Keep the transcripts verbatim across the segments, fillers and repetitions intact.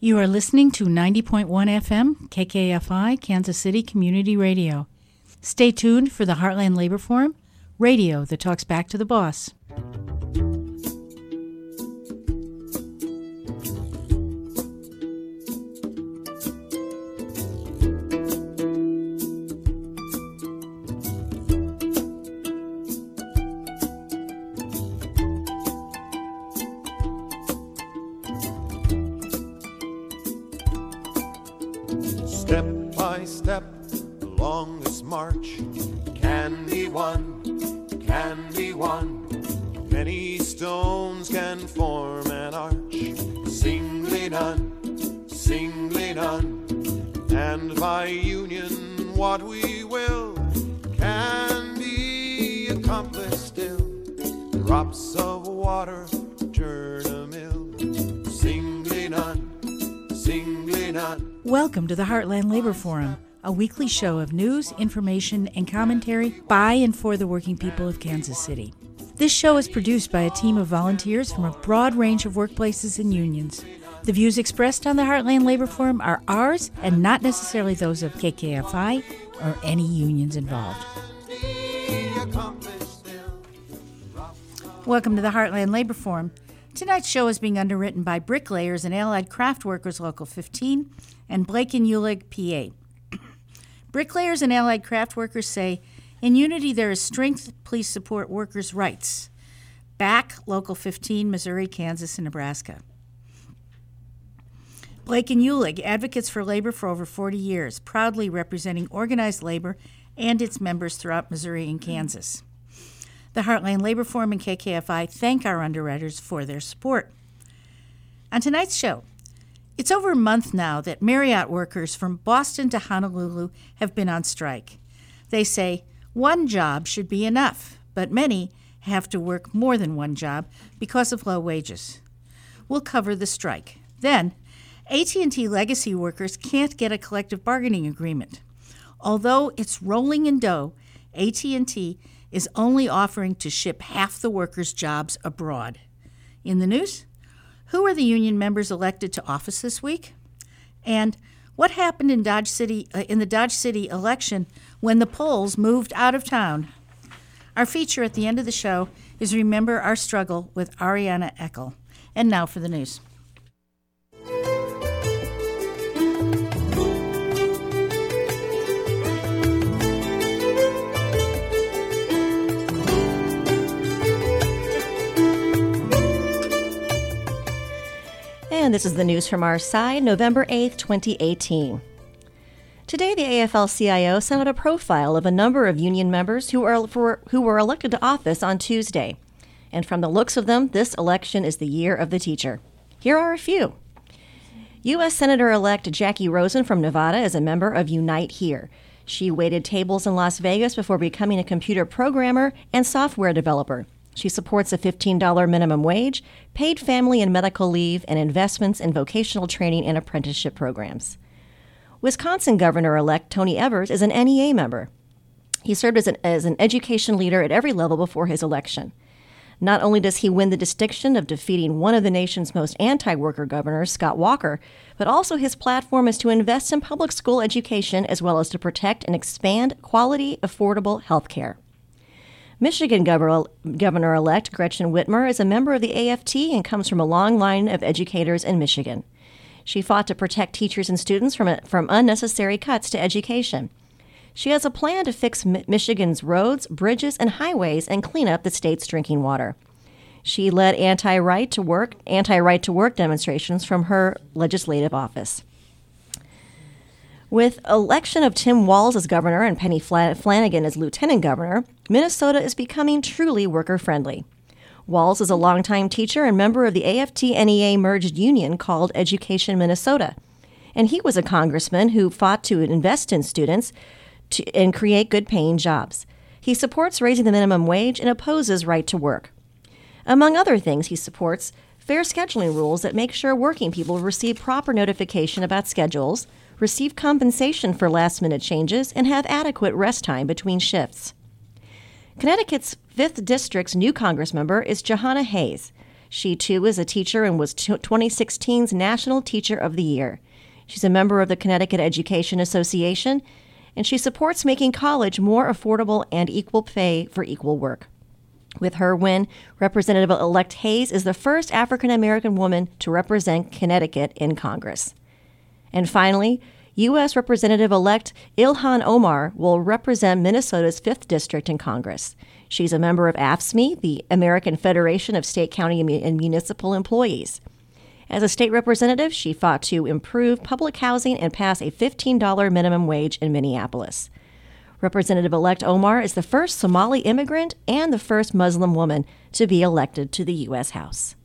You are listening to ninety point one F M, K K F I, Kansas City Community Radio. Stay tuned for the Heartland Labor Forum, radio that talks back to the boss. Step by step along this march can be won, can be won. Many stones can form an arch, singly done, singly done. And by union what we will can be accomplished still. Drops of water turn a mill, singly done, singly done. Welcome to the Heartland Labor Forum, a weekly show of news, information, and commentary by and for the working people of Kansas City. This show is produced by a team of volunteers from a broad range of workplaces and unions. The views expressed on the Heartland Labor Forum are ours and not necessarily those of K K F I or any unions involved. Welcome to the Heartland Labor Forum. Tonight's show is being underwritten by Bricklayers and Allied Craft Workers Local fifteen and Blake and Uhlig, P A. Bricklayers and Allied Craft Workers say, in unity there is strength, please support workers' rights. Back, Local fifteen, Missouri, Kansas, and Nebraska. Blake and Uhlig, advocates for labor for over forty years, proudly representing organized labor and its members throughout Missouri and Kansas. The Heartland Labor Forum and K K F I thank our underwriters for their support. On tonight's show, it's over a month now that Marriott workers from Boston to Honolulu have been on strike. They say one job should be enough, but many have to work more than one job because of low wages. We'll cover the strike. Then, A T and T legacy workers can't get a collective bargaining agreement. Although it's rolling in dough, A T and T is only offering to ship half the workers' jobs abroad. In the news, who are the union members elected to office this week? And what happened in Dodge City uh, in the Dodge City election when the polls moved out of town? Our feature at the end of the show is Remember Our Struggle with Ariana Eckel. And now for the news. And this is the news from our side, November eighth, twenty eighteen. Today, the A F L C I O sent out a profile of a number of union members who are for, who were elected to office on Tuesday. And from the looks of them, this election is the year of the teacher. Here are a few. U S Senator-elect Jackie Rosen from Nevada is a member of Unite Here. She waited tables in Las Vegas before becoming a computer programmer and software developer. She supports a fifteen dollars minimum wage, paid family and medical leave, and investments in vocational training and apprenticeship programs. Wisconsin Governor-elect Tony Evers is an N E A member. He served as an, as an education leader at every level before his election. Not only does he win the distinction of defeating one of the nation's most anti-worker governors, Scott Walker, but also his platform is to invest in public school education as well as to protect and expand quality, affordable health care. Michigan Governor-elect Gretchen Whitmer is a member of the A F T and comes from a long line of educators in Michigan. She fought to protect teachers and students from, a, from unnecessary cuts to education. She has a plan to fix Mi- Michigan's roads, bridges, and highways and clean up the state's drinking water. She led anti-right to work, anti-right to work demonstrations from her legislative office. With election of Tim Walz as governor and Penny Flanagan as lieutenant governor, Minnesota is becoming truly worker-friendly. Walz is a longtime teacher and member of the A F T N E A merged union called Education Minnesota. And he was a congressman who fought to invest in students to, and create good-paying jobs. He supports raising the minimum wage and opposes right to work. Among other things, he supports fair scheduling rules that make sure working people receive proper notification about schedules, receive compensation for last-minute changes, and have adequate rest time between shifts. Connecticut's fifth District's new congressmember is Jahana Hayes. She, too, is a teacher and was twenty sixteen's National Teacher of the Year. She's a member of the Connecticut Education Association, and she supports making college more affordable and equal pay for equal work. With her win, Representative-elect Hayes is the first African-American woman to represent Connecticut in Congress. And finally, U S Representative-elect Ilhan Omar will represent Minnesota's fifth District in Congress. She's a member of A F S M E, the American Federation of State, County, and Municipal Employees. As a state representative, she fought to improve public housing and pass a fifteen dollars minimum wage in Minneapolis. Representative-elect Omar is the first Somali immigrant and the first Muslim woman to be elected to the U S House.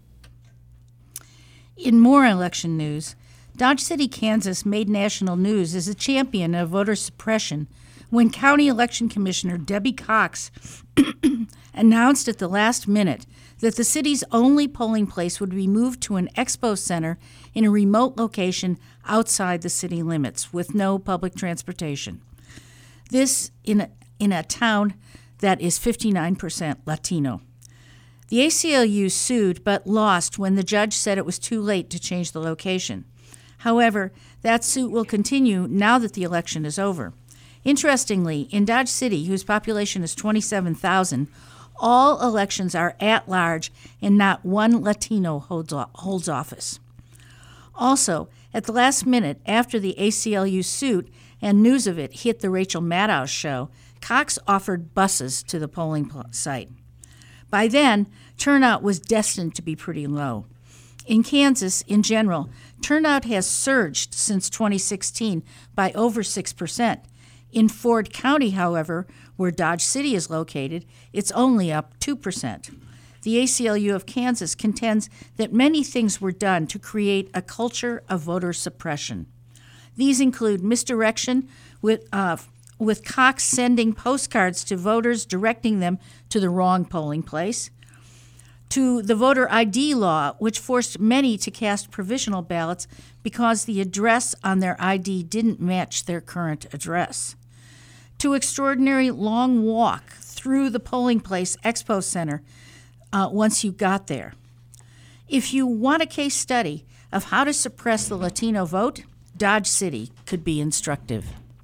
In more election news, Dodge City, Kansas made national news as a champion of voter suppression when County Election Commissioner Debbie Cox announced at the last minute that the city's only polling place would be moved to an expo center in a remote location outside the city limits with no public transportation. This in a, in a town that is fifty-nine percent Latino. The A C L U sued but lost when the judge said it was too late to change the location. However, that suit will continue now that the election is over. Interestingly, in Dodge City, whose population is twenty-seven thousand, all elections are at large and not one Latino holds, holds office. Also, at the last minute after the A C L U suit and news of it hit the Rachel Maddow show, Cox offered buses to the polling site. By then, turnout was destined to be pretty low. In Kansas, in general, turnout has surged since twenty sixteen by over six percent. In Ford County, however, where Dodge City is located, it's only up two percent. The A C L U of Kansas contends that many things were done to create a culture of voter suppression. These include misdirection, with, uh, with Cox sending postcards to voters directing them to the wrong polling place, to the voter I D law, which forced many to cast provisional ballots because the address on their I D didn't match their current address, to extraordinary long walk through the polling place expo center uh, once you got there. If you want a case study of how to suppress the Latino vote, Dodge City could be instructive.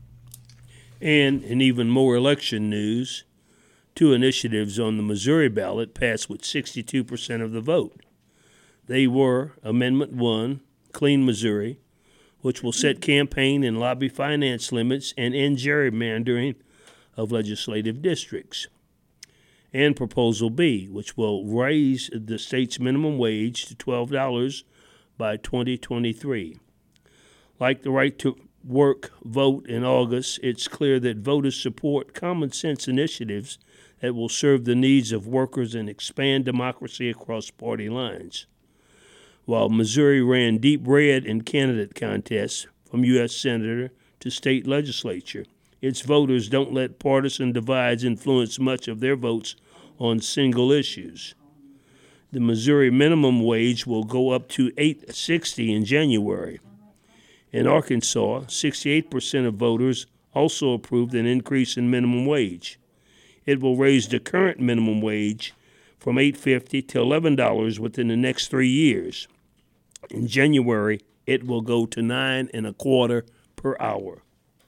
And in even more election news, two initiatives on the Missouri ballot passed with sixty-two percent of the vote. They were Amendment one, Clean Missouri, which will set campaign and lobby finance limits and end gerrymandering of legislative districts, and Proposal B, which will raise the state's minimum wage to twelve dollars by twenty twenty-three. Like the right to work vote in August, it's clear that voters support common sense initiatives that will serve the needs of workers and expand democracy across party lines. While Missouri ran deep red in candidate contests from U S Senator to state legislature, its voters don't let partisan divides influence much of their votes on single issues. The Missouri minimum wage will go up to eight dollars and sixty cents in January. In Arkansas, sixty-eight percent of voters also approved an increase in minimum wage. It will raise the current minimum wage from eight dollars and fifty cents to eleven dollars within the next three years. In January, it will go to nine and a quarter per hour.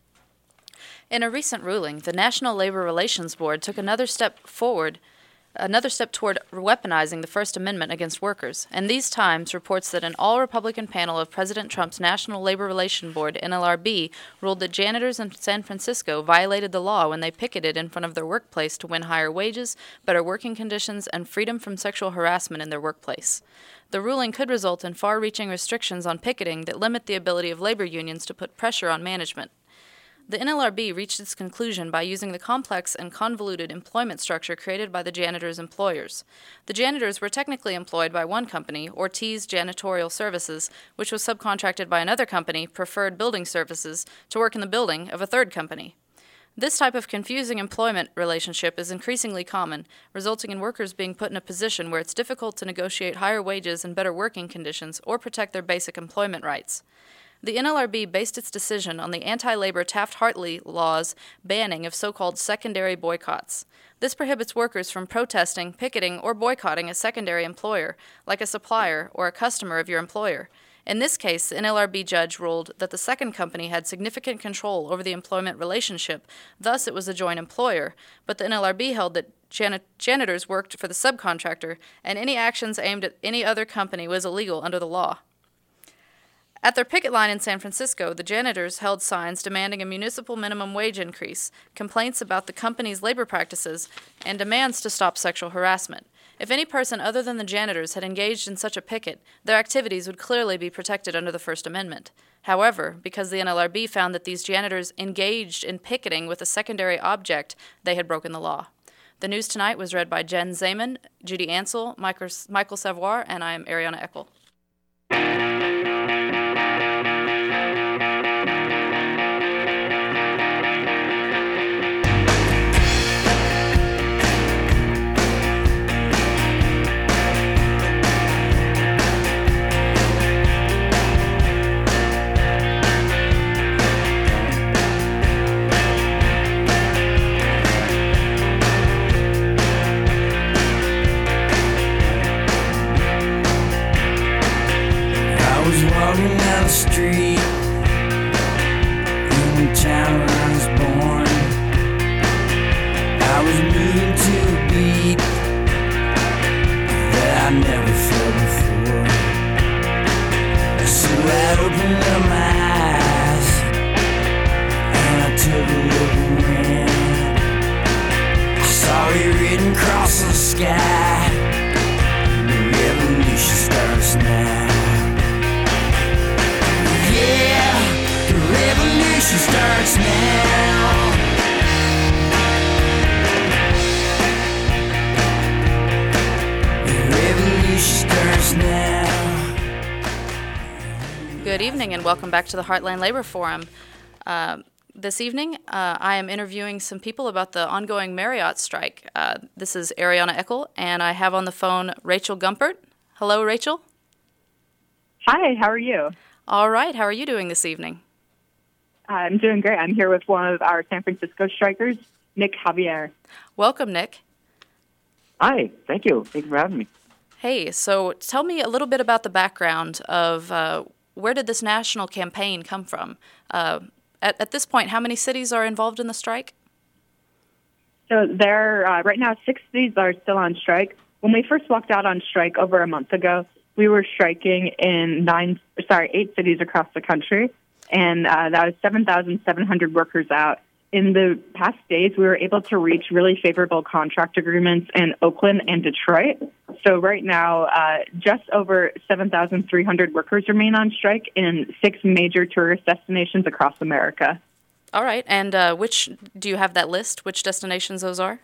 In a recent ruling, the National Labor Relations Board took another step forward, another step toward weaponizing the First Amendment against workers, and these times reports that an all-Republican panel of President Trump's National Labor Relations Board, N L R B, ruled that janitors in San Francisco violated the law when they picketed in front of their workplace to win higher wages, better working conditions, and freedom from sexual harassment in their workplace. The ruling could result in far-reaching restrictions on picketing that limit the ability of labor unions to put pressure on management. The N L R B reached its conclusion by using the complex and convoluted employment structure created by the janitors' employers. The janitors were technically employed by one company, Ortiz Janitorial Services, which was subcontracted by another company, Preferred Building Services, to work in the building of a third company. This type of confusing employment relationship is increasingly common, resulting in workers being put in a position where it's difficult to negotiate higher wages and better working conditions or protect their basic employment rights. The N L R B based its decision on the anti-labor Taft-Hartley laws banning of so-called secondary boycotts. This prohibits workers from protesting, picketing, or boycotting a secondary employer, like a supplier or a customer of your employer. In this case, the N L R B judge ruled that the second company had significant control over the employment relationship, thus it was a joint employer, but the N L R B held that jan- janitors worked for the subcontractor, and any actions aimed at any other company was illegal under the law. At their picket line in San Francisco, the janitors held signs demanding a municipal minimum wage increase, complaints about the company's labor practices, and demands to stop sexual harassment. If any person other than the janitors had engaged in such a picket, their activities would clearly be protected under the First Amendment. However, because the N L R B found that these janitors engaged in picketing with a secondary object, they had broken the law. The news tonight was read by Jen Zeman, Judy Ansel, Michael Savoir, and I am Ariana Eckel. Walking down the street in the town where I was born, I was moving to a beat that I never felt before. So I opened up my eyes and I took a look around. I saw it written across the sky, the revolution starts now. Yeah, the revolution starts now. The revolution starts now. Good evening and welcome back to the Heartland Labor Forum. Uh, this evening, uh, I am interviewing some people about the ongoing Marriott strike. Uh, this is Ariana Eckel, and I have on the phone Rachel Gumpert. Hello, Rachel. Hi, how are you? All right. How are you doing this evening? I'm doing great. I'm here with one of our San Francisco strikers, Nick Javier. Welcome, Nick. Hi. Thank you. Thank you for having me. Hey, so tell me a little bit about the background of uh, where did this national campaign come from? Uh, at, at this point, how many cities are involved in the strike? So there, uh, right now, six cities are still on strike. When we first walked out on strike over a month ago, we were striking in nine, sorry, eight cities across the country, and uh, that was seven thousand seven hundred workers out. In the past days, we were able to reach really favorable contract agreements in Oakland and Detroit. So right now, uh, just over seven thousand three hundred workers remain on strike in six major tourist destinations across America. All right, and uh, which, do you have that list, which destinations those are?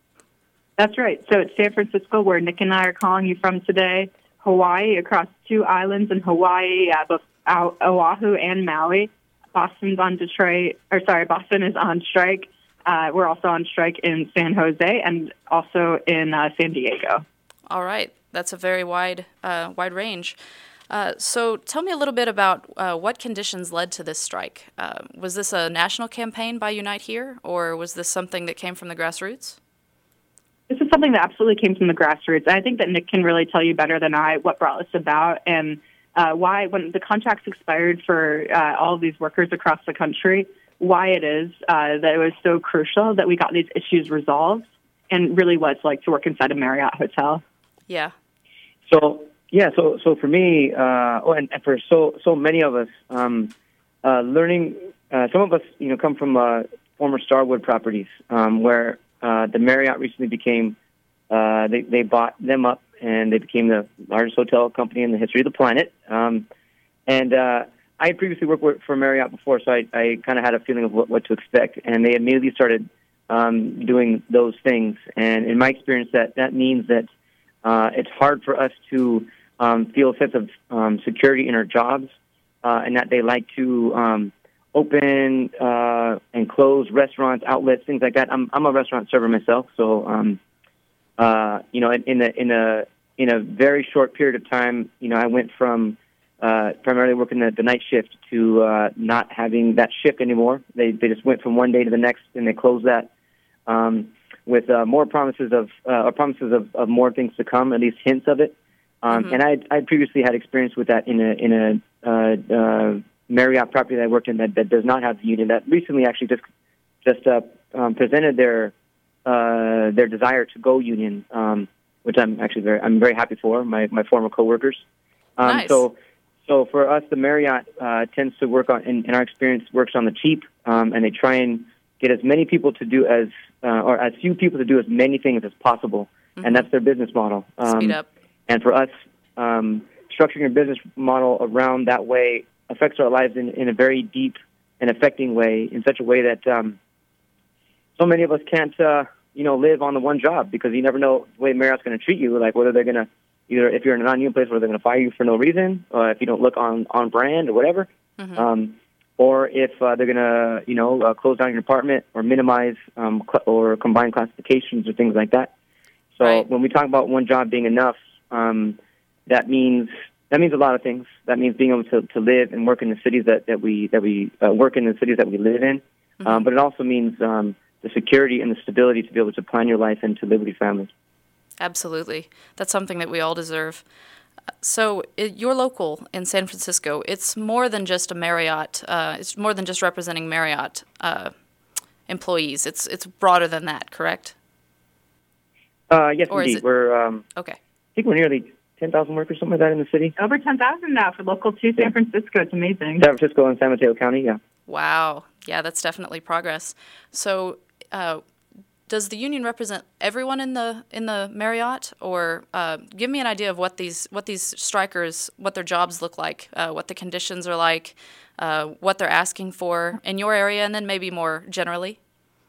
That's right. So it's San Francisco, where Nick and I are calling you from today, Hawaii, across two islands in Hawaii, uh, both Oahu and Maui. Boston's on Detroit, or sorry, Boston is on strike. Uh, we're also on strike in San Jose and also in uh, San Diego. All right, that's a very wide, uh, wide range. Uh, so tell me a little bit about uh, what conditions led to this strike. Uh, was this a national campaign by Unite Here, or was this something that came from the grassroots? This is something that absolutely came from the grassroots. I think that Nick can really tell you better than I what brought this about and uh, why, when the contracts expired for uh, all of these workers across the country, why it is uh, that it was so crucial that we got these issues resolved and really what it's like to work inside a Marriott hotel. Yeah. So, yeah, so so for me, uh, oh, and, and for so so many of us, um, uh, learning, uh, some of us, you know, come from uh, former Starwood properties um, where uh, the Marriott recently became, uh, they, they bought them up and they became the largest hotel company in the history of the planet. Um, and uh, I had previously worked for Marriott before, so I, I kind of had a feeling of what, what to expect. And they immediately started um, doing those things. And in my experience, that, that means that uh, it's hard for us to um, feel a sense of um, security in our jobs, uh, and that they like to um, open uh, and close restaurants, outlets, things like that. I'm, I'm a restaurant server myself, so um, uh, you know, in, in a in a in a very short period of time, you know, I went from uh, primarily working the, the night shift to uh, not having that shift anymore. They they just went from one day to the next, and they closed that um, with uh, more promises of uh, or promises of, of more things to come, at least hints of it. Um, Mm-hmm. And I I previously had experience with that in a in a uh, uh, Marriott property that I worked in that, that does not have the union. That recently actually just just uh, um, presented their uh, their desire to go union, um, which I'm actually very I'm very happy for my my former coworkers. Um, Nice. So so for us, the Marriott uh, tends to work on, in, in our experience, works on the cheap, um, and they try and get as many people to do as uh, or as few people to do as many things as possible, and that's their business model. Um, Speed up. And for us, um, structuring your business model around that way affects our lives in, in a very deep and affecting way, in such a way that um, so many of us can't, uh, you know, live on the one job, because you never know the way Marriott's going to treat you, like whether they're going to, either if you're in a non-union place, whether they're going to fire you for no reason, or if you don't look on, on brand or whatever, Mm-hmm. um, or if uh, they're going to, you know, uh, close down your department or minimize um, cl- or combine classifications or things like that. So Right. when we talk about one job being enough, um, that means that means a lot of things. That means being able to, to live and work in the cities that, that we that we uh, work in the cities that we live in. Mm-hmm. Um, but it also means um, the security and the stability to be able to plan your life and to live with your family. Absolutely. That's something that we all deserve. So it, you're local in San Francisco. It's more than just a Marriott. Uh, it's more than just representing Marriott uh, employees. It's it's broader than that, correct? Uh, yes, Or is indeed. it- We're um, Okay. I think we're nearly ten thousand workers, something like that, in the city. Over ten thousand now for local to San Francisco. It's amazing. San Francisco and San Mateo County. Yeah. Wow. Yeah, that's definitely progress. So, uh, does the union represent everyone in the in the Marriott, or uh, give me an idea of what these what these strikers, what their jobs look like, uh, what the conditions are like, uh, what they're asking for in your area, and then maybe more generally?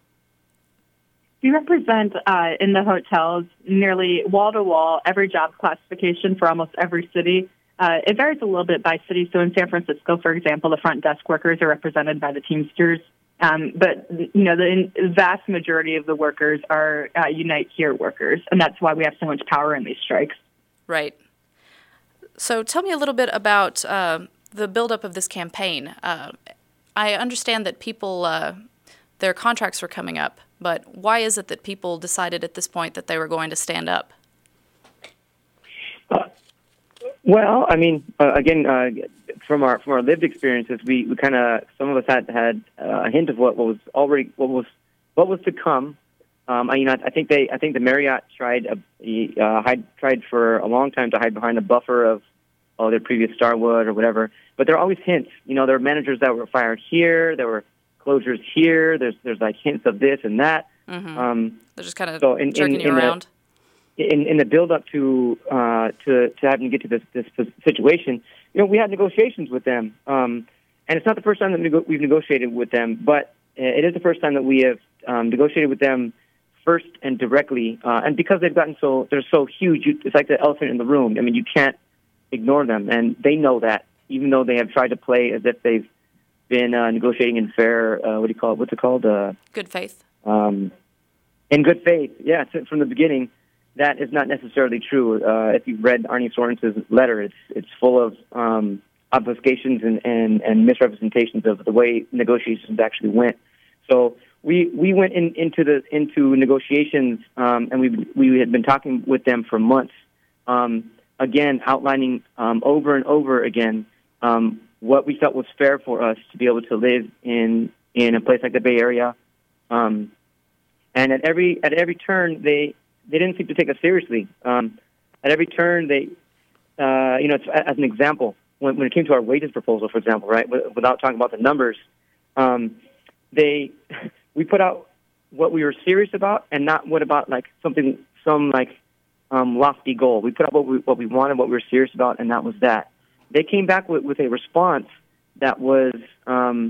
We represent uh, in the hotels nearly wall-to-wall every job classification for almost every city. Uh, it varies a little bit by city. So in San Francisco, for example, the front desk workers are represented by the Teamsters. Um, but, you know, the vast majority of the workers are uh, Unite Here workers, and that's why we have so much power in these strikes. Right. So tell me a little bit about uh, the buildup of this campaign. Uh, I understand that people, uh, their contracts were coming up, but why is it that people decided at this point that they were going to stand up? Uh, well, I mean, uh, again, uh, from our from our lived experiences, we, we kind of some of us had had uh, a hint of what, what was already what was what was to come. Um, I, you know, I, I think they I think the Marriott tried a, uh, hide, tried for a long time to hide behind a buffer of oh their previous Starwood or whatever. But there are always hints. You know, there are managers that were fired here. There were closures here. There's there's like hints of this and that. Mm-hmm. Um, They're just kind of so in, jerking in, you in around. The, in, in the build up to uh, to to having to get to this this situation, you know, we had negotiations with them, um, and it's not the first time that nego- we've negotiated with them, but it is the first time that we have um, negotiated with them first and directly. Uh, and because they've gotten so they're so huge, you, it's like the elephant in the room. I mean, you can't ignore them, and they know that, even though they have tried to play as if they've been uh, negotiating in fair, uh, what do you call it? What's it called? Uh, Good faith. um, in good faith. Yeah, so from the beginning, that is not necessarily true. Uh, if you've read Arnie Sorensen's letter, it's it's full of um, obfuscations and, and, and misrepresentations of the way negotiations actually went. So we we went in, into the into negotiations, um, and we we had been talking with them for months. Um, again, outlining um, over and over again um, what we felt was fair for us to be able to live in in a place like the Bay Area. Um, and at every at every turn, they they didn't seem to take us seriously. Um, at every turn, they uh, you know, it's, as an example, when, when it came to our wages proposal, for example, right, without talking about the numbers, um, they we put out what we were serious about, and not what about like something some like um, lofty goal. We put out what we what we wanted, what we were serious about, and that was that. They came back with, with a response that was um,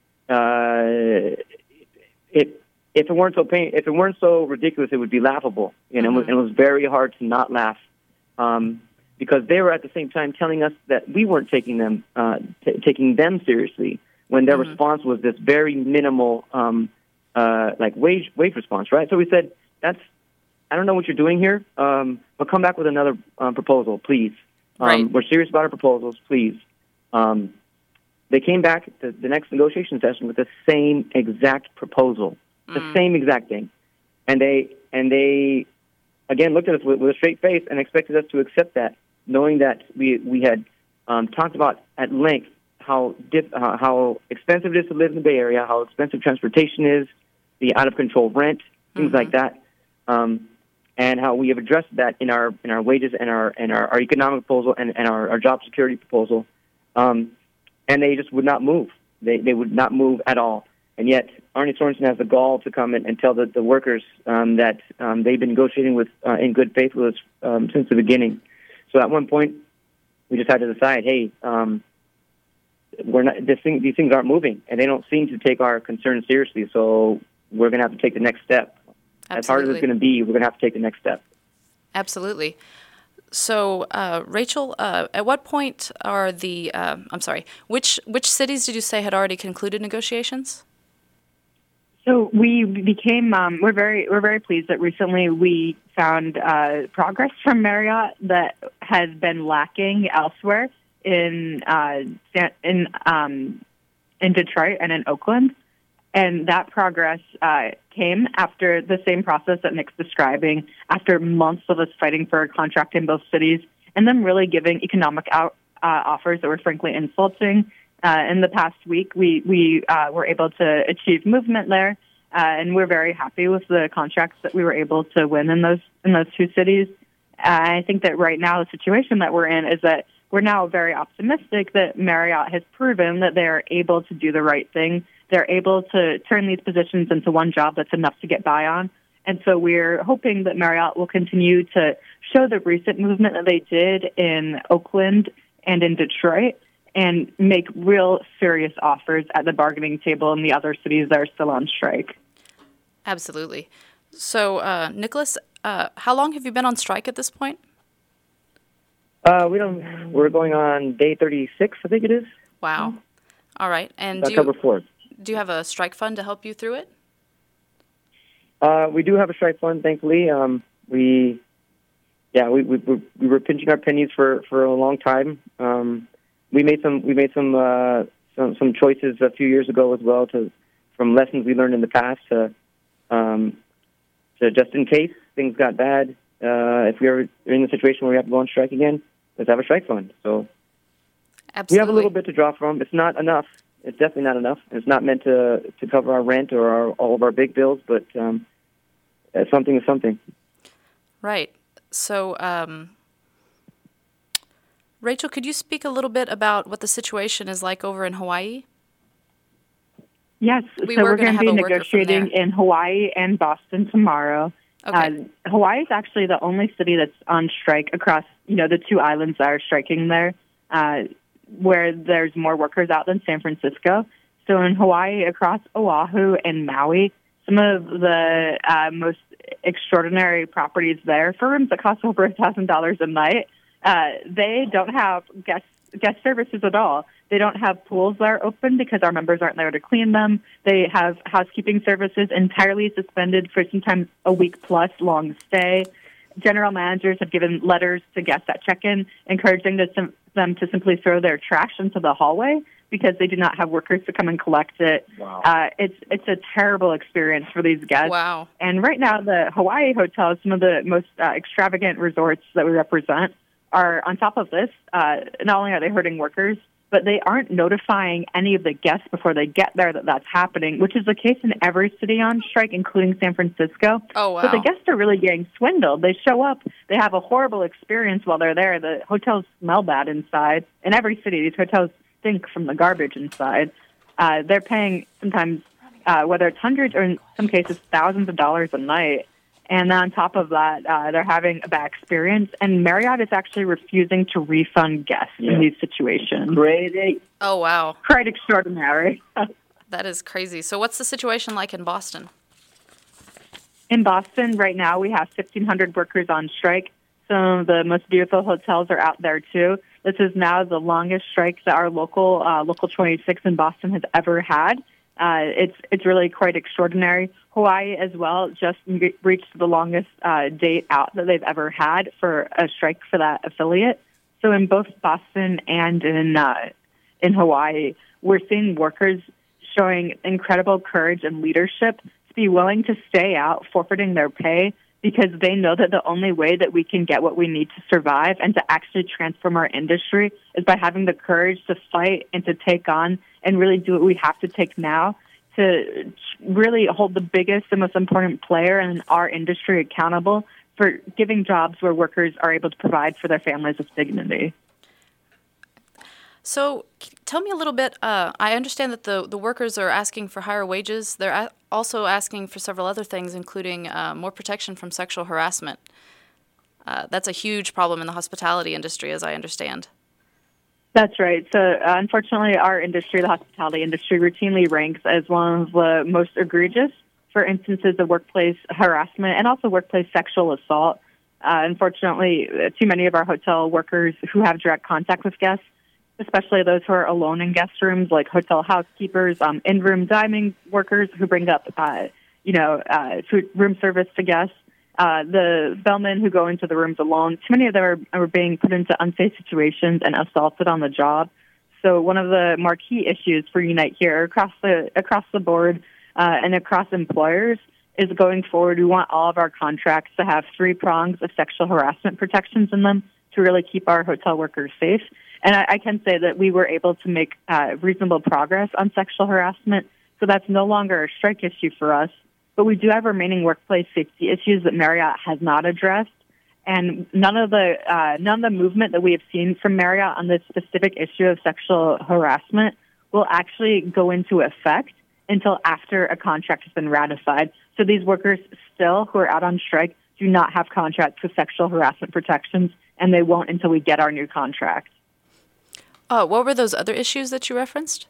uh, it. If it weren't so pain, if it weren't so ridiculous, it would be laughable. You know, mm-hmm. And it was very hard to not laugh um, because they were at the same time telling us that we weren't taking them uh, t- taking them seriously when their mm-hmm. response was this very minimal, um, uh, like wage wage response, right? So we said, "That's I don't know what you're doing here, um, but come back with another um, proposal, please." Um, Right. We're serious about our proposals, please. Um, they came back to the next negotiation session with the same exact proposal, the same exact thing. And they, and they again, looked at us with, with a straight face and expected us to accept that, knowing that we, we had um, talked about at length how, dip, uh, how expensive it is to live in the Bay Area, how expensive transportation is, the out-of-control rent, things Mm-hmm. like that. Um, and how we have addressed that in our in our wages and our and our, our economic proposal and, and our, our job security proposal, um, and they just would not move. They they would not move at all. And yet, Arne Sorensen has the gall to come in and tell the, the workers um, that um, they've been negotiating with uh, in good faith with us um, since the beginning. So at one point, we just had to decide, hey, um, we're not this thing, these things aren't moving, and they don't seem to take our concerns seriously. So we're going to have to take the next step. As hard as it's Absolutely. going to be, we're going to have to take the next step. Absolutely. So, uh, Rachel, uh, at what point are the, uh, I'm sorry, which which cities did you say had already concluded negotiations? So we became um, we're very we're very pleased that recently we found uh, progress from Marriott that has been lacking elsewhere in uh, San- in um, in Detroit and in Oakland, and that progress uh, came after the same process that Nick's describing. After months of us fighting for a contract in both cities, and them really giving economic out, uh, offers that were frankly insulting. Uh, in the past week, we we uh, were able to achieve movement there, uh, and we're very happy with the contracts that we were able to win in those in those two cities. Uh, I think that right now the situation that we're in is that we're now very optimistic that Marriott has proven that they are able to do the right thing. They're able to turn these positions into one job that's enough to get by on. And so we're hoping that Marriott will continue to show the recent movement that they did in Oakland and in Detroit, and make real serious offers at the bargaining table in the other cities that are still on strike. Absolutely. So, uh, Nicholas, uh, how long have you been on strike at this point? Uh, we don't. We're going on day thirty-six, I think it is. Wow. All right. And do October you, fourth. do you have a strike fund to help you through it? Uh, we do have a strike fund, thankfully. Um, we, yeah, we, we we were pinching our pennies for, for a long time. Um, we made some we made some uh, some some choices a few years ago as well, to from lessons we learned in the past to um, to just in case things got bad. Uh, if we are in a situation where we have to go on strike again, let's have a strike fund. So Absolutely. we have a little bit to draw from. It's not enough. It's definitely not enough. It's not meant to to cover our rent or our, all of our big bills, but um, uh, something is something. Right. So, um, Rachel, could you speak a little bit about what the situation is like over in Hawaii? Yes, We so were we're gonna going to have be a worker from negotiating there. in Hawaii and Boston tomorrow. Okay. Uh, Hawaii is actually the only city that's on strike across, you know, the two islands that are striking there, uh, where there's more workers out than San Francisco. So in Hawaii, across Oahu and Maui, some of the uh, most extraordinary properties there, for rooms that cost over one thousand dollars a night, uh, they don't have guest guest services at all. They don't have pools that are open because our members aren't there to clean them. They have housekeeping services entirely suspended for sometimes a week plus long stay. General managers have given letters to guests at check-in encouraging them them to simply throw their trash into the hallway because they do not have workers to come and collect it. Wow. Uh, it's it's a terrible experience for these guests. Wow. And right now, the Hawaii hotels, some of the most uh, extravagant resorts that we represent, are on top of this. Uh, not only are they hurting workers, but they aren't notifying any of the guests before they get there that that's happening, which is the case in every city on strike, including San Francisco. Oh, wow. So the guests are really getting swindled. They show up, they have a horrible experience while they're there. The hotels smell bad inside. In every city, these hotels stink from the garbage inside. Uh, they're paying sometimes, uh, whether it's hundreds or in some cases thousands of dollars a night. And on top of that, uh, they're having a bad experience. And Marriott is actually refusing to refund guests Yeah. in these situations. Crazy. Oh, wow. Quite extraordinary. That is crazy. So what's the situation like in Boston? In Boston, right now, we have fifteen hundred workers on strike. Some of the most beautiful hotels are out there, too. This is now the longest strike that our local, uh, Local twenty-six in Boston has ever had. Uh, it's it's really quite extraordinary. Hawaii, as well, just re- reached the longest uh, date out that they've ever had for a strike for that affiliate. So in both Boston and in uh, in Hawaii, we're seeing workers showing incredible courage and leadership to be willing to stay out, forfeiting their pay, because they know that the only way that we can get what we need to survive and to actually transform our industry is by having the courage to fight and to take on and really do what we have to take now to really hold the biggest and most important player in our industry accountable for giving jobs where workers are able to provide for their families with dignity. So tell me a little bit, uh, I understand that the, the workers are asking for higher wages. They're a- also asking for several other things, including uh, more protection from sexual harassment. Uh, that's a huge problem in the hospitality industry, as I understand. That's right. So uh, unfortunately, our industry, the hospitality industry, routinely ranks as one of the most egregious for instances of workplace harassment and also workplace sexual assault. Uh, unfortunately, too many of our hotel workers who have direct contact with guests, especially those who are alone in guest rooms, like hotel housekeepers, um, in-room dining workers who bring up, uh, you know, uh, food, room service to guests, uh, the bellmen who go into the rooms alone. Too many of them are, are being put into unsafe situations and assaulted on the job. So one of the marquee issues for Unite here across the across the board uh, and across employers is going forward, we want all of our contracts to have three prongs of sexual harassment protections in them to really keep our hotel workers safe. And I, I can say that we were able to make uh, reasonable progress on sexual harassment, so that's no longer a strike issue for us. But we do have remaining workplace safety issues that Marriott has not addressed, and none of the uh, none of the movement that we have seen from Marriott on this specific issue of sexual harassment will actually go into effect until after a contract has been ratified. So these workers still, who are out on strike, do not have contracts with sexual harassment protections, and they won't until we get our new contract. Uh, what were those other issues that you referenced?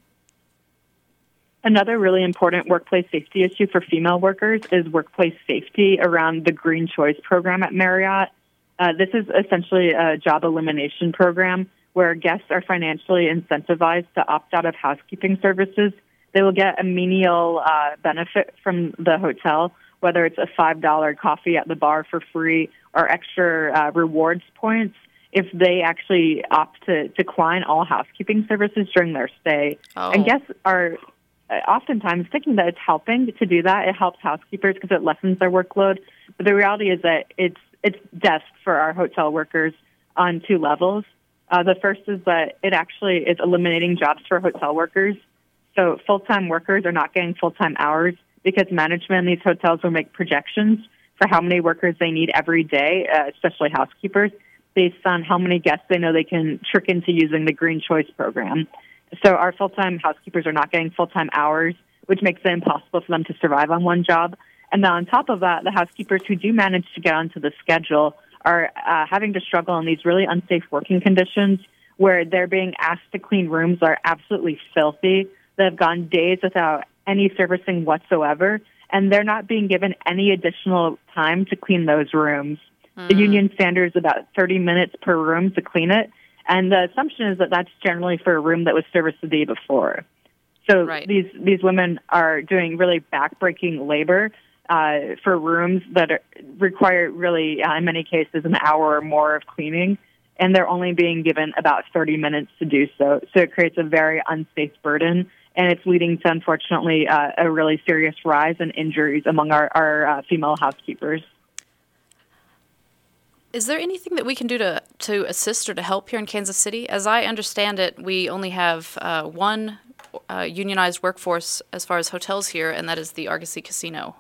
Another really important workplace safety issue for female workers is workplace safety around the Green Choice program at Marriott. Uh, this is essentially a job elimination program where guests are financially incentivized to opt out of housekeeping services. They will get a menial uh, benefit from the hotel, whether it's a five dollars coffee at the bar for free or extra uh, rewards points, if they actually opt to decline all housekeeping services during their stay. Oh. And guests are oftentimes thinking that it's helping to do that. It helps housekeepers because it lessens their workload. But the reality is that it's it's death for our hotel workers on two levels. Uh, the first is that it actually is eliminating jobs for hotel workers. So full-time workers are not getting full-time hours because management in these hotels will make projections for how many workers they need every day, uh, especially housekeepers, based on how many guests they know they can trick into using the Green Choice program. So our full-time housekeepers are not getting full-time hours, which makes it impossible for them to survive on one job. And then on top of that, the housekeepers who do manage to get onto the schedule are uh, having to struggle in these really unsafe working conditions where they're being asked to clean rooms that are absolutely filthy. They've gone days without any servicing whatsoever, and they're not being given any additional time to clean those rooms. Mm. The union standard is about thirty minutes per room to clean it, and the assumption is that that's generally for a room that was serviced the day before. So right. these these women are doing really backbreaking labor uh, for rooms that are, require really, uh, in many cases, an hour or more of cleaning, and they're only being given about thirty minutes to do so. So it creates a very unsafe burden, and it's leading to, unfortunately, uh, a really serious rise in injuries among our, our uh, female housekeepers. Is there anything that we can do to, to assist or to help here in Kansas City? As I understand it, we only have uh, one uh, unionized workforce as far as hotels here, and that is the Argosy Casino.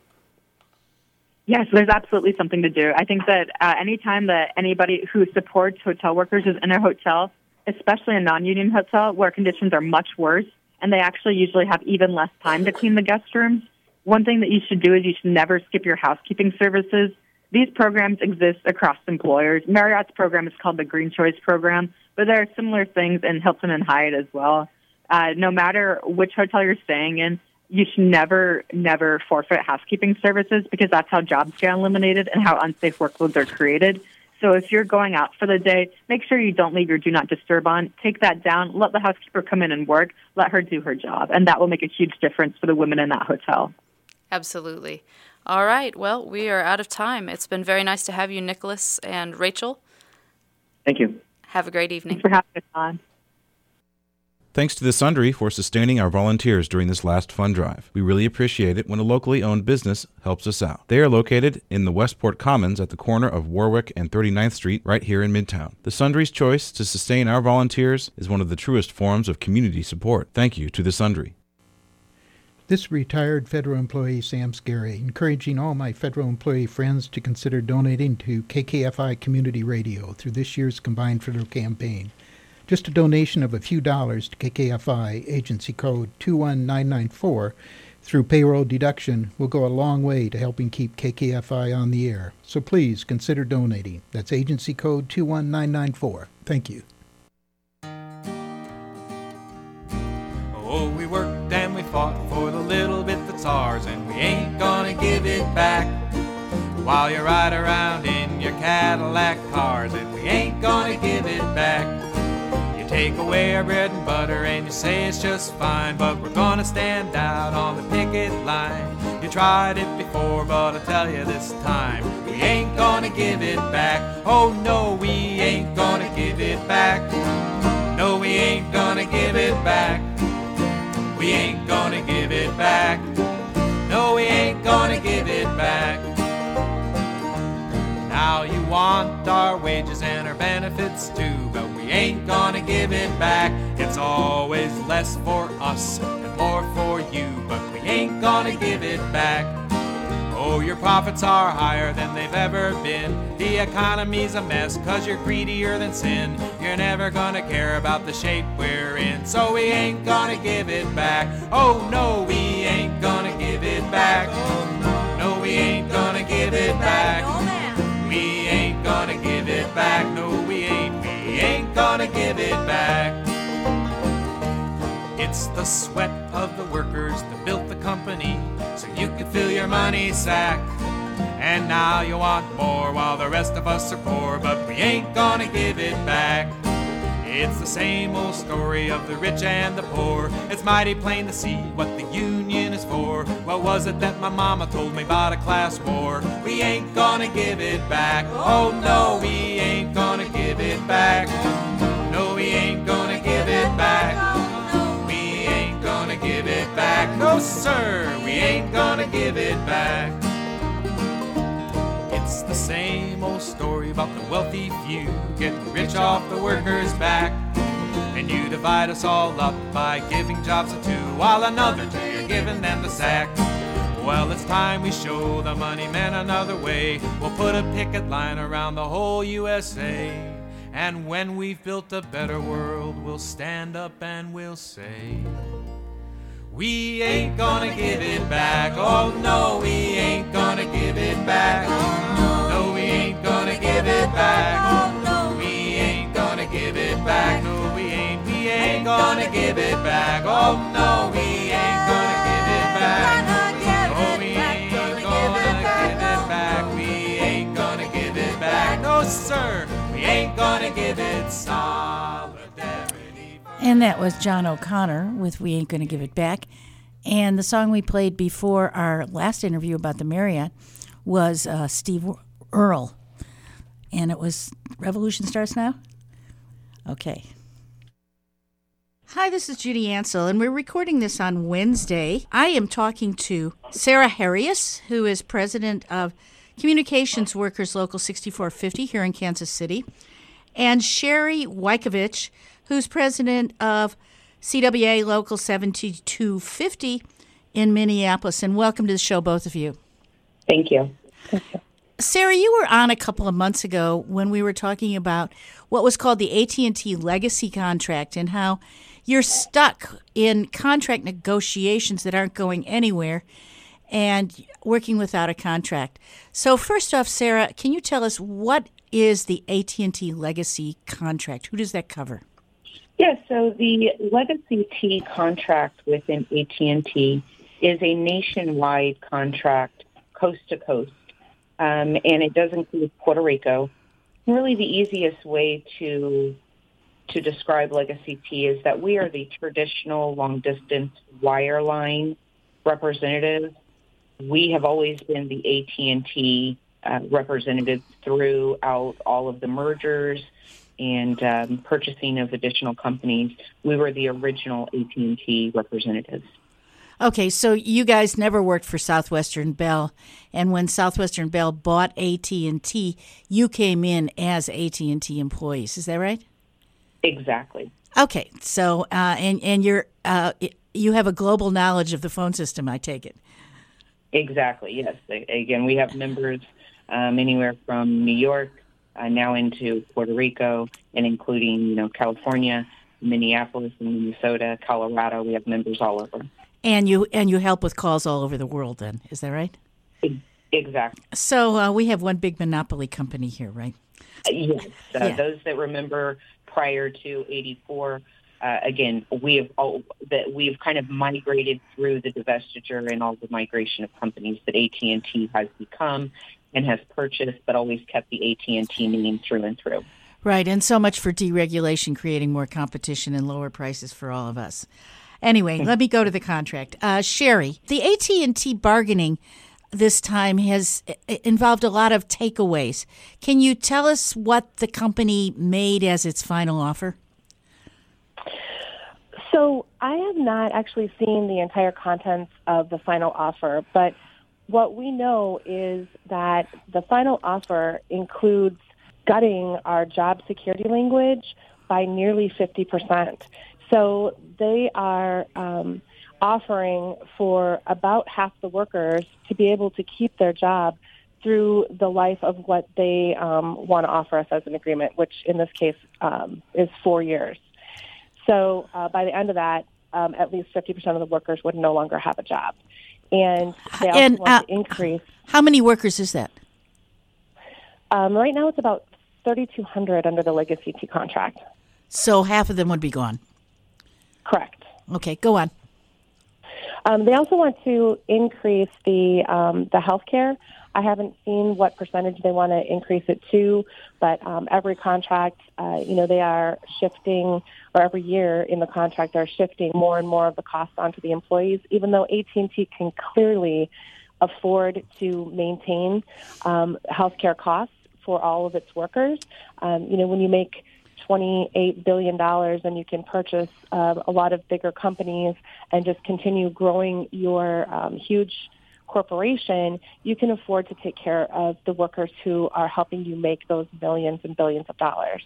Yes, there's absolutely something to do. I think that uh, anytime that anybody who supports hotel workers is in a hotel, especially a non-union hotel where conditions are much worse, and they actually usually have even less time to clean the guest rooms, one thing that you should do is you should never skip your housekeeping services. These programs exist across employers. Marriott's program is called the Green Choice Program, but there are similar things in Hilton and Hyatt as well. Uh, no matter which hotel you're staying in, you should never, never forfeit housekeeping services because that's how jobs get eliminated and how unsafe workloads are created. So if you're going out for the day, make sure you don't leave your Do Not Disturb on. Take that down. Let the housekeeper come in and work. Let her do her job. And that will make a huge difference for the women in that hotel. Absolutely. All right. Well, we are out of time. It's been very nice to have you, Nicholas and Rachel. Thank you. Have a great evening. Thanks for having us on. Thanks to the Sundry for sustaining our volunteers during this last fund drive. We really appreciate it when a locally owned business helps us out. They are located in the Westport Commons at the corner of Warwick and thirty-ninth Street right here in Midtown. The Sundry's choice to sustain our volunteers is one of the truest forms of community support. Thank you to the Sundry. This is retired federal employee Sam Scarry, encouraging all my federal employee friends to consider donating to K K F I Community Radio through this year's combined federal campaign. Just a donation of a few dollars to K K F I, agency code two one nine nine four, through payroll deduction will go a long way to helping keep K K F I on the air. So please consider donating. That's agency code two one nine nine four. Thank you. Oh, we worked and we fought for the little bit that's ours, and we ain't gonna give it back. While you ride around in your Cadillac cars, and we ain't gonna give it back. Take away our bread and butter and you say it's just fine, but we're gonna stand out on the picket line. You tried it before, but I tell you this time, we ain't gonna give it back. Oh no, we ain't gonna give it back. No, we ain't gonna give it back. We ain't gonna give it back. No, we ain't gonna give it back. Now you want our wages and our benefits too, but we ain't gonna give it back. It's always less for us and more for you, but we ain't gonna give it back. Oh, your profits are higher than they've ever been. The economy's a mess cause you're greedier than sin. You're never gonna care about the shape we're in, so we ain't gonna give it back. Oh no, we ain't gonna give it back. No, we ain't gonna give it back. We ain't gonna give it back, no we ain't, we ain't gonna give it back. It's the sweat of the workers that built the company so you could fill your money sack. And now you want more while the rest of us are poor, but we ain't gonna give it back. It's the same old story of the rich and the poor. It's mighty plain to see what the union is for. What was it that my mama told me about a class war? We ain't gonna give it back. Oh no, we ain't gonna give it back. No, we ain't gonna give it back. We ain't gonna give it back. No sir, we ain't gonna give it back. It's the same old story about the wealthy few getting rich off the workers' back. And you divide us all up by giving jobs to two, while another two you're giving them the sack. Well, it's time we show the money men another way. We'll put a picket line around the whole U S A. And when we've built a better world, we'll stand up and we'll say, we ain't gonna give it back. Oh no, we ain't gonna give it back. No, we ain't gonna give it back. We ain't gonna give it back. No, we ain't, we ain't gonna give it back. Oh no, we ain't gonna give it back. Oh, we ain't gonna give it back. We ain't gonna give it back. No sir, we ain't gonna give it solidarity. And that was John O'Connor with We Ain't Gonna Give It Back. And the song we played before our last interview about the Marriott was uh, Steve Earle. And it was Revolution Starts Now? Okay. Hi, this is Judy Ansell, and we're recording this on Wednesday. I am talking to Sarah Harrius, who is president of Communications Workers Local sixty-four fifty here in Kansas City, and Sherry Wykovich, who's president of C W A Local seventy-two fifty in Minneapolis. And welcome to the show, both of you. Thank you. Thank you. Sarah, you were on a couple of months ago when we were talking about what was called the A T and T legacy contract and how you're stuck in contract negotiations that aren't going anywhere and working without a contract. So first off, Sarah, can you tell us what is the A T and T legacy contract? Who does that cover? Yes, so the Legacy T contract within A T and T is a nationwide contract, coast to coast, um, and it does include Puerto Rico. Really the easiest way to to describe Legacy T is that we are the traditional long-distance wireline representative. We have always been the A T and T uh, representative throughout all of the mergers and um, purchasing of additional companies, we were the original A T and T representatives. Okay, so you guys never worked for Southwestern Bell, and when Southwestern Bell bought A T and T, you came in as A T and T employees. Is that right? Exactly. Okay, so uh, and and you're uh, you have a global knowledge of the phone system, I take it. Exactly. Yes. Again, we have members um, anywhere from New York uh, now into Puerto Rico, and including you know California, Minneapolis, and Minnesota, Colorado. We have members all over. And you and you help with calls all over the world. Then is that right? Exactly. So uh, we have one big monopoly company here, right? Uh, yes. Uh, Yeah. Those that remember prior to eighty-four, uh, again, we have all, that we've kind of migrated through the divestiture and all the migration of companies that A T and T has become and has purchased, but always kept the A T and T name through and through. Right, and so much for deregulation, creating more competition and lower prices for all of us. Anyway, let me go to the contract. Uh, Sherry, the A T and T bargaining this time has involved a lot of takeaways. Can you tell us what the company made as its final offer? So I have not actually seen the entire contents of the final offer, but what we know is that the final offer includes gutting our job security language by nearly fifty percent. So they are um, offering for about half the workers to be able to keep their job through the life of what they um, want to offer us as an agreement, which in this case um, is four years. So uh, by the end of that, um, at least fifty percent of the workers would no longer have a job. And they also And, want uh, to increase. How many workers is that? Um, right now it's about thirty-two hundred under the Legacy T contract. So half of them would be gone. Correct. Okay, go on. Um, they also want to increase the um, the health care. I haven't seen what percentage they want to increase it to, but um, every contract, uh, you know, they are shifting, or every year in the contract, they're shifting more and more of the costs onto the employees, even though A T and T can clearly afford to maintain um, health care costs for all of its workers. Um, you know, when you make twenty-eight billion dollars and you can purchase uh, a lot of bigger companies and just continue growing your um, huge corporation, you can afford to take care of the workers who are helping you make those millions and billions of dollars.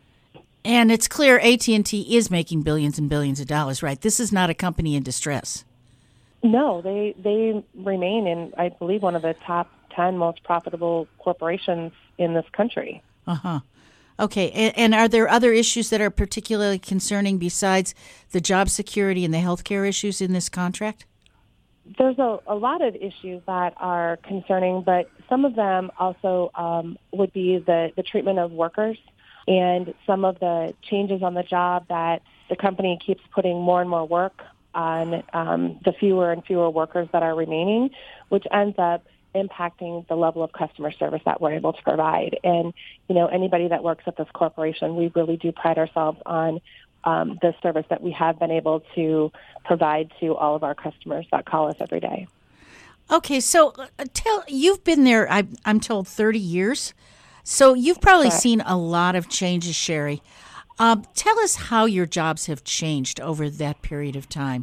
And it's clear A T and T is making billions and billions of dollars, right? This is not a company in distress. No, they they remain in, I believe, one of the top ten most profitable corporations in this country. Uh-huh. Okay, and, and are there other issues that are particularly concerning besides the job security and the health care issues in this contract? There's a, a lot of issues that are concerning, but some of them also um, would be the, the treatment of workers and some of the changes on the job that the company keeps putting more and more work on um, the fewer and fewer workers that are remaining, which ends up impacting the level of customer service that we're able to provide. And, you know, anybody that works at this corporation, we really do pride ourselves on um, the service that we have been able to provide to all of our customers that call us every day. Okay, so uh, tell you've been there, I, I'm told, thirty years. So you've probably Correct. seen a lot of changes, Sherry. Um, tell us how your jobs have changed over that period of time.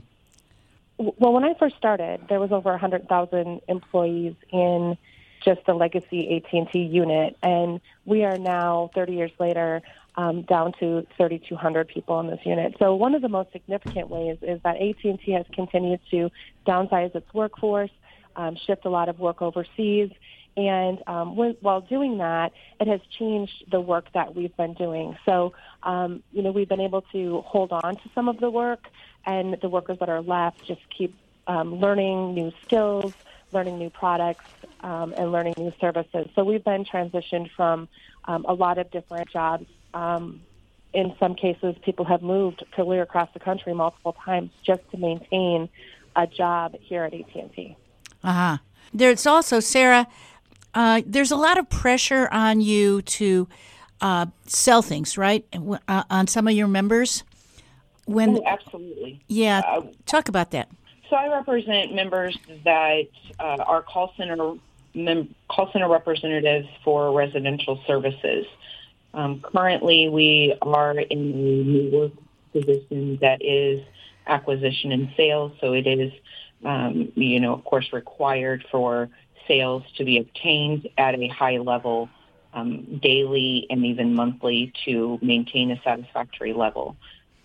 Well, when I first started, there was over one hundred thousand employees in just the legacy A T and T unit, and we are now, thirty years later, um, down to thirty-two hundred people in this unit. So one of the most significant ways is that A T and T has continued to downsize its workforce, um, shift a lot of work overseas, and um, when, while doing that, it has changed the work that we've been doing. So, um, you know, we've been able to hold on to some of the work, and the workers that are left just keep um, learning new skills, learning new products, um, and learning new services. So we've been transitioned from um, a lot of different jobs. Um, in some cases, people have moved clear across the country multiple times just to maintain a job here at A T and T. Uh-huh. There's also, Sarah, uh, there's a lot of pressure on you to uh, sell things, right, uh, on some of your members? When, oh, absolutely. Yeah, Uh, talk about that. So I represent members that uh, are call center mem- call center representatives for residential services. Um, currently, we are in a new work position that is acquisition and sales, so it is, um, you know, of course, required for sales to be obtained at a high level um, daily and even monthly to maintain a satisfactory level.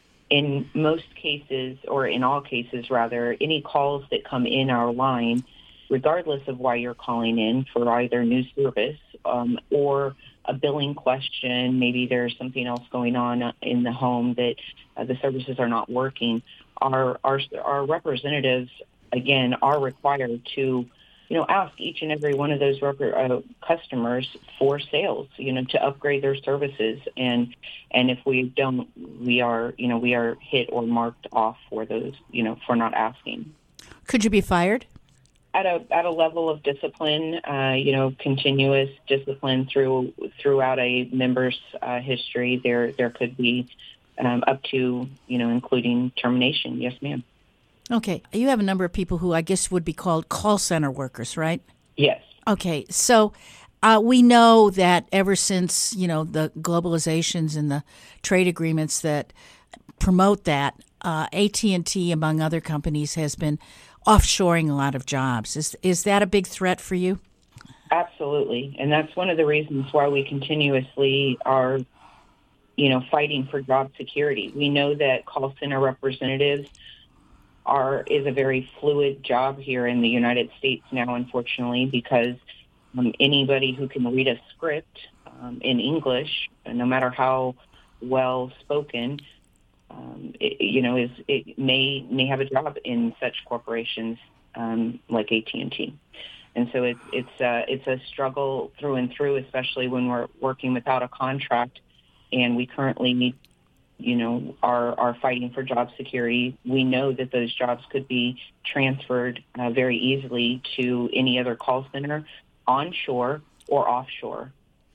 In most cases, or in all cases rather, any calls that come in our line, regardless of why you're calling in for either new service um, or a billing question, maybe there's something else going on in the home that uh, the services are not working, our, our, our representatives, again, are required to you know, ask each and every one of those uh, customers for sales, you know, to upgrade their services. And and if we don't, we are, you know, we are hit or marked off for those, you know, for not asking. Could you be fired? At a at a level of discipline, uh, you know, continuous discipline through throughout a member's uh, history, there there could be um, up to, you know, including termination. Yes, ma'am. Okay. You have a number of people who I guess would be called call center workers, right? Yes. Okay. So uh, we know that ever since, you know, the globalizations and the trade agreements that promote that, uh, A T and T, among other companies, has been offshoring a lot of jobs. Is, is that a big threat for you? Absolutely. And that's one of the reasons why we continuously are, you know, fighting for job security. We know that call center representatives Are, is a very fluid job here in the United States now, unfortunately, because um, anybody who can read a script um, in English, no matter how well spoken, um, it, you know, is it may may have a job in such corporations um, like A T and T, and so it's it's uh, it's a struggle through and through, especially when we're working without a contract, and we currently need. you know, are, are fighting for job security. We know that those jobs could be transferred uh, very easily to any other call center, onshore or offshore.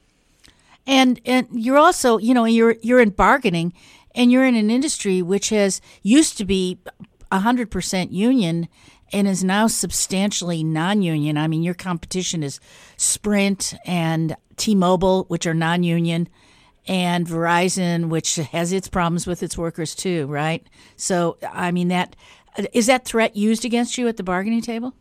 And and you're also, you know, you're you're in bargaining, and you're in an industry which has used to be one hundred percent union and is now substantially non-union. I mean, your competition is Sprint and T-Mobile, which are non-union, and Verizon, which has its problems with its workers too, right? So, I mean, that is that threat used against you at the bargaining table?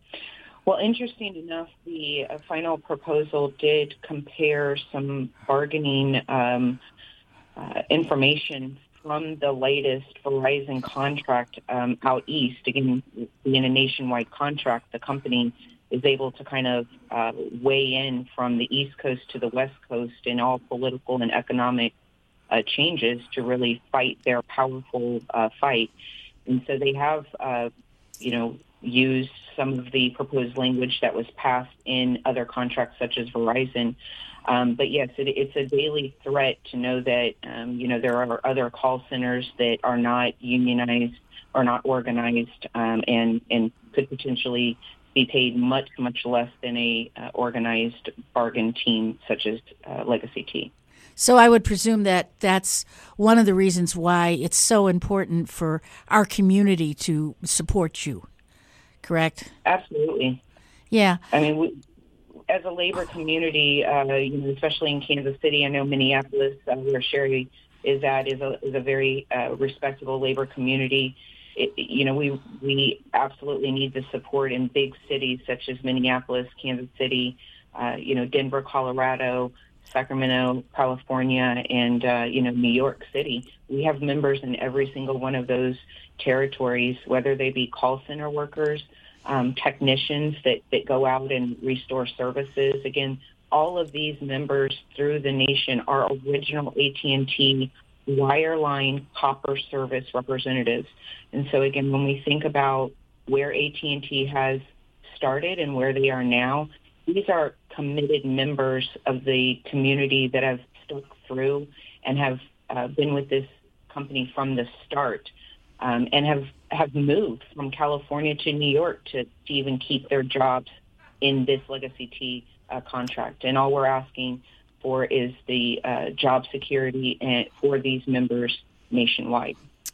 Well, interesting enough, the uh, final proposal did compare some bargaining um, uh, information from the latest Verizon contract um, out east. Again, being a nationwide contract, the company is able to kind of uh, weigh in from the East Coast to the West Coast in all political and economic uh, changes to really fight their powerful uh, fight. And so they have, uh, you know, used some of the proposed language that was passed in other contracts such as Verizon. Um, but yes, it, it's a daily threat to know that, um, you know, there are other call centers that are not unionized or not organized um, and, and could potentially be paid much, much less than a uh, organized bargain team such as uh, Legacy T. So I would presume that that's one of the reasons why it's so important for our community to support you, correct? Absolutely. Yeah. I mean, we, as a labor community, uh, you know, especially in Kansas City, I know Minneapolis, uh, where Sherry is at, is a, is a very uh, respectable labor community. It, you know, we we absolutely need the support in big cities such as Minneapolis, Kansas City, uh, you know, Denver, Colorado, Sacramento, California, and, uh, you know, New York City. We have members in every single one of those territories, whether they be call center workers, um, technicians that, that go out and restore services. Again, all of these members through the nation are original A T and T wireline copper service representatives. And so, again, when we think about where A T and T has started and where they are now, these are committed members of the community that have stuck through and have uh, been with this company from the start um, and have, have moved from California to New York to, to even keep their jobs in this Legacy T uh, contract. And all we're asking for is the uh, job security and for these members nationwide.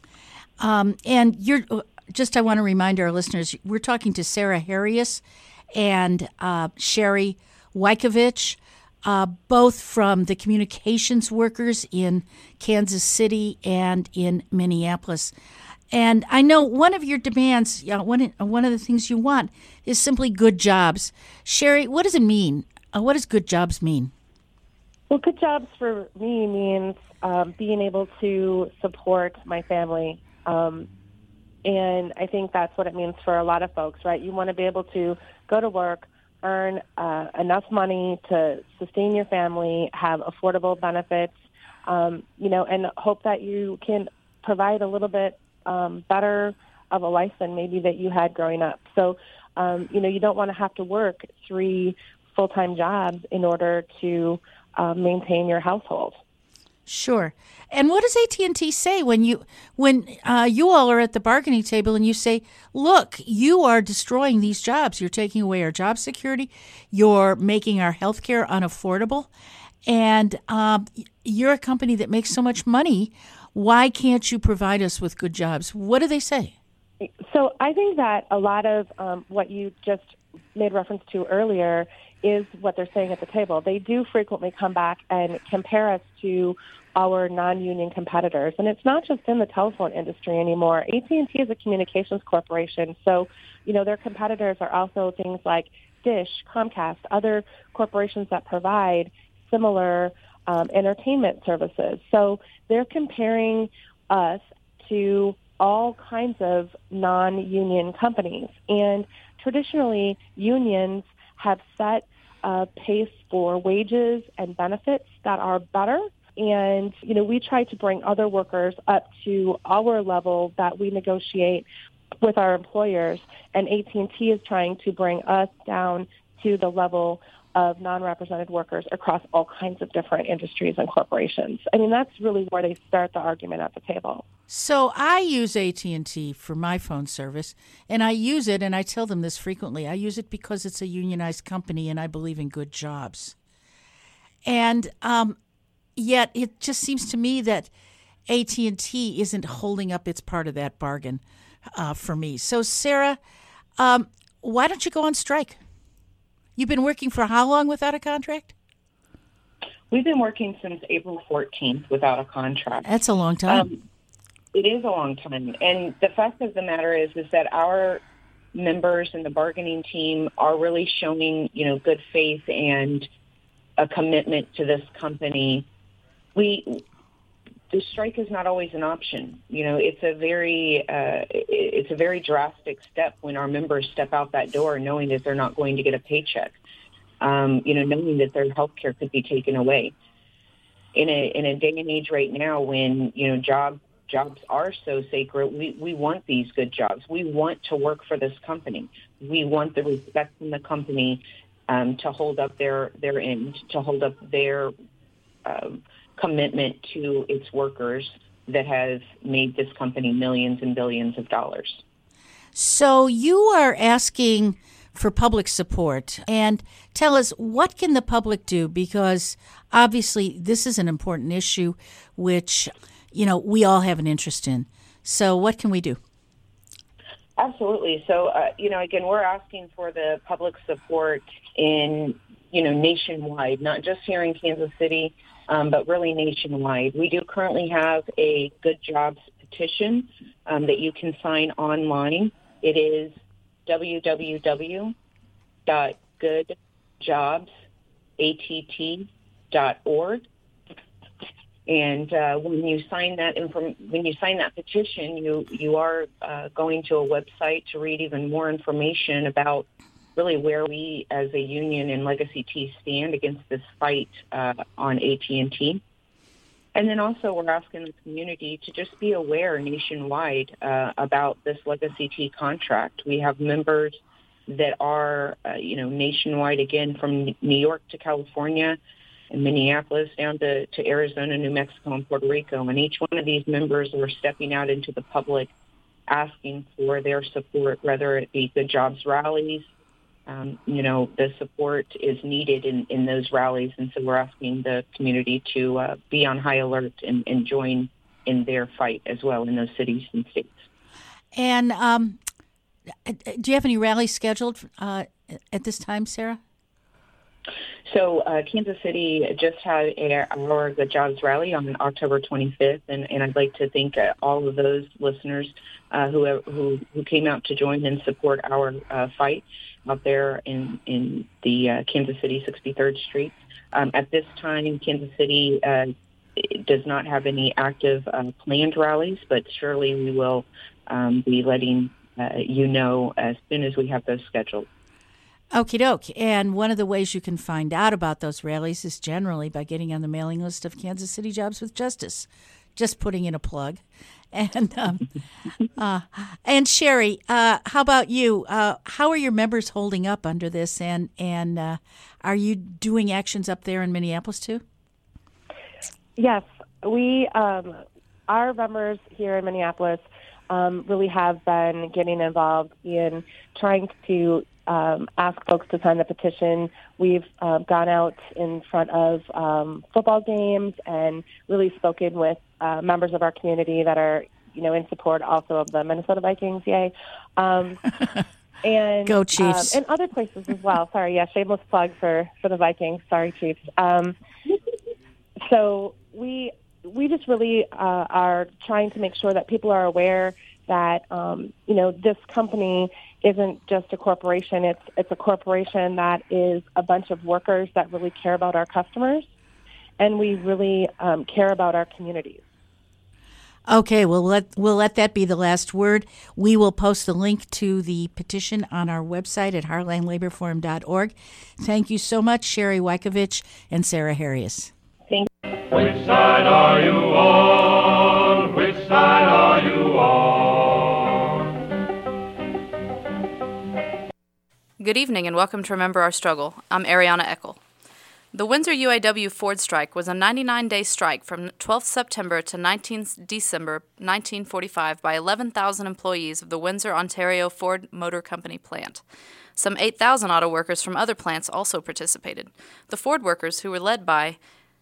Um, and you're just, I want to remind our listeners, we're talking to Sarah Harrius and uh, Sherry Wykovich uh, both from the communications workers in Kansas City and in Minneapolis. And I know one of your demands, you know, one, one of the things you want is simply good jobs. Sherry, what does it mean? Uh, what does good jobs mean? Well, good jobs for me means um, being able to support my family. Um, and I think that's what it means for a lot of folks, right? You want to be able to go to work, earn uh, enough money to sustain your family, have affordable benefits, um, you know, and hope that you can provide a little bit um, better of a life than maybe that you had growing up. So, um, you know, you don't want to have to work three full-time jobs in order to uh, maintain your household. Sure. And what does A T and T say when you when uh, you all are at the bargaining table and you say, look, you are destroying these jobs. You're taking away our job security. You're making our health care unaffordable. And um, you're a company that makes so much money. Why can't you provide us with good jobs? What do they say? So I think that a lot of um, what you just made reference to earlier is what they're saying at the table. They do frequently come back and compare us to our non-union competitors. And it's not just in the telephone industry anymore. A T and T is a communications corporation. So, you know, their competitors are also things like Dish, Comcast, other corporations that provide similar um, entertainment services. So they're comparing us to all kinds of non-union companies. And traditionally, unions have set a pace for wages and benefits that are better. And, you know, we try to bring other workers up to our level that we negotiate with our employers. And A T and T is trying to bring us down to the level of non-represented workers across all kinds of different industries and corporations. I mean, that's really where they start the argument at the table. So I use A T and T for my phone service, and I use it, and I tell them this frequently. I use it because it's a unionized company, and I believe in good jobs. And um, yet it just seems to me that A T and T isn't holding up its part of that bargain uh, for me. So, Sarah, um, why don't you go on strike? You've been working for how long without a contract? We've been working since April fourteenth without a contract. That's a long time. Um, it is a long time. And the fact of the matter is, is that our members and the bargaining team are really showing, you know, good faith and a commitment to this company. We, the strike is not always an option. You know, it's a very, uh, it's a very drastic step when our members step out that door knowing that they're not going to get a paycheck. Um, you know, knowing that their health care could be taken away. In a in a day and age right now when, you know, job jobs are so sacred, we, we want these good jobs. We want to work for this company. We want the respect from the company um, to hold up their, their end, to hold up their um, commitment to its workers that has made this company millions and billions of dollars. So you are asking for public support, and tell us, what can the public do? Because obviously this is an important issue which, you know, we all have an interest in. So what can we do? Absolutely. So, uh, you know, again, we're asking for the public support in, you know, nationwide, not just here in Kansas City, um, but really nationwide. We do currently have a Good Jobs petition um, that you can sign online. It is w w w dot good jobs att dot org. And uh, when you sign that inform- when you sign that petition, you you are uh, going to a website to read even more information about really where we as a union and Legacy T stand against this fight uh, on A T and T. And then also we're asking the community to just be aware nationwide uh, about this Legacy T contract. We have members that are, uh, you know, nationwide, again, from New York to California and Minneapolis down to, to Arizona, New Mexico, and Puerto Rico. And each one of these members are stepping out into the public asking for their support, whether it be Good Jobs rallies. Um, you know, the support is needed in, in those rallies. And so we're asking the community to uh, be on high alert and, and join in their fight as well in those cities and states. And um, do you have any rallies scheduled uh, at this time, Sarah? So uh, Kansas City just had a, our Good Jobs Rally on October twenty-fifth, and, and I'd like to thank uh, all of those listeners uh, who, who who came out to join and support our uh, fight out there in, in the uh, Kansas City sixty-third Street. Um, at this time, Kansas City uh, does not have any active uh, planned rallies, but surely we will um, be letting uh, you know as soon as we have those scheduled. Okie doke. And one of the ways you can find out about those rallies is generally by getting on the mailing list of Kansas City Jobs with Justice. Just putting in a plug. And um, uh, and Sherry, uh, how about you? Uh, how are your members holding up under this? And and uh, are you doing actions up there in Minneapolis too? Yes, we um, our members here in Minneapolis um, really have been getting involved in trying to um, ask folks to sign the petition. We've uh, gone out in front of um, football games and really spoken with uh, members of our community that are, you know, in support also of the Minnesota Vikings. Yay! Um, and Go Chiefs! Um, and other places as well. Sorry, yeah, shameless plug for, for the Vikings. Sorry, Chiefs. Um, so we we just really uh, are trying to make sure that people are aware that um, you know, this company isn't just a corporation. It's it's a corporation that is a bunch of workers that really care about our customers, and we really um, care about our communities. Okay, well, let, we'll let that be the last word. We will post the link to the petition on our website at heartland labor forum dot org. Thank you so much, Sherry Wykovich and Sarah Harrius. Thank you. Which side are you on? Which side are you on? Good evening and welcome to Remember Our Struggle. I'm Ariana Eckel. The Windsor U A W Ford strike was a ninety-nine day strike from twelfth September to nineteenth December nineteen forty-five by eleven thousand employees of the Windsor, Ontario Ford Motor Company plant. Some eight thousand auto workers from other plants also participated. The Ford workers, who were led by